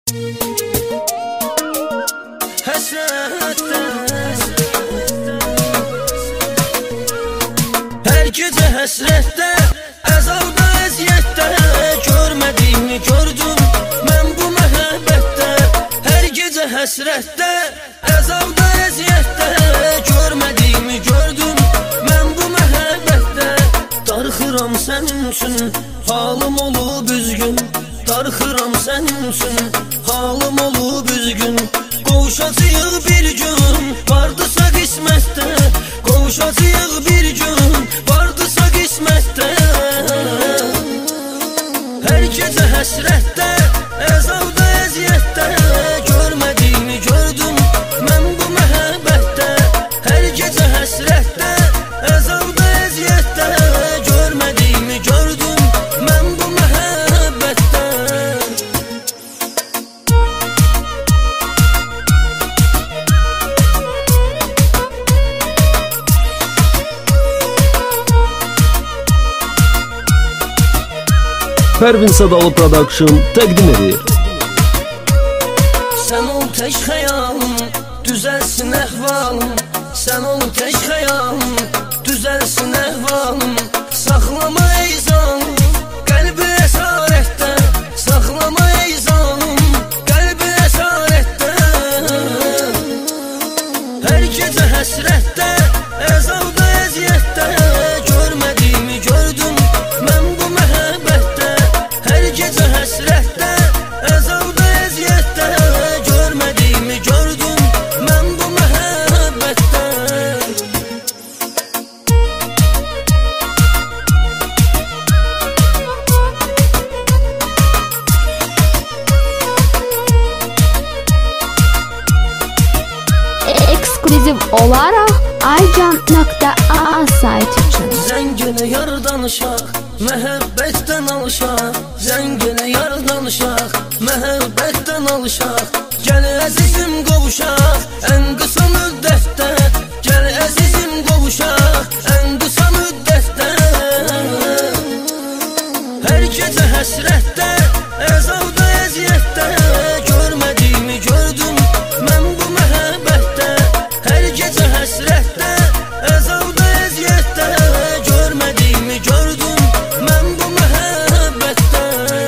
Həsrətdə hər gecə həsrətdə, əzabda, əziyyətdə, görmədiyimi gördüm mən bu məhəbbətdə. Hər gecə həsrətdə, əzabda, əziyyətdə, görmədiyimi gördüm mən bu məhəbbətdə. Darıxıram sənin üçün, halım olub üzgün. Darıxıram sənin üçün, halım olub üzgün. Qovuşacağıq bir gün, vardısa qismətdə. Qovuşacağıq bir gün, vardısa qismətdə. Hər gecə həsrətdə, əzabda, əziyyətdə, görmədiyimi gördüm mən bu məhəbbətdə. Hər gecə həsrətdə, əzabda, əziyyətdə, görmədiyimi gördüm mən bu məhəbbətdə. Pərvin Sadalı Production təqdim edir. Sən ol tək xəyalım, düzəlsin əhvalım. Sən ol tək xəyalım, düzəlsin əhvalım. Saxlama ey zalım, qəlbi əsarətdə. Saxlama ey zalım, qəlbi əsarətdə. Hər gecə həsrətdə, əzabda, əziyyətdə, görmədiyimi gördüm mən bu məhəbbətdə. Hər gecə həsrətdə, əzabda, əziyyətdə, görmədiyimi gördüm mən bu məhəbbətdə. Ekskluziv olaraq aycan.a sayt üçün. Zəngələ yar danışaq, məhəbbətdən alışaq. Zəngələ yar danışaq, məhəbbətdən alışaq. Gəl əzizim qovuşaq, ən qısa müddətdə. Gəl əzizim qovuşaq, ən qısa müddətdə. Hər gecə həsrətdə, əzabda, əziyyətdə, görmədiyimi gördüm mən bu məhəbbətdə. Hər gecə həsrətdə, əzabda, əziyyətdə, görmədiyimi gördüm mən bu məhəbbətdə.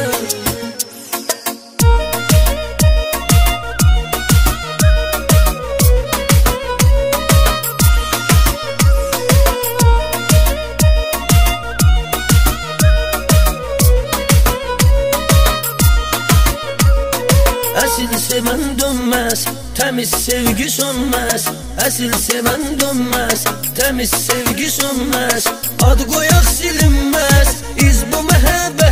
Əsil sevən dönməz, təmiz sevgi sönməz. Əsil sevən dönməz, təmiz sevgi sönməz. Ad qoyaq silinməz, iz bu məhəbbət.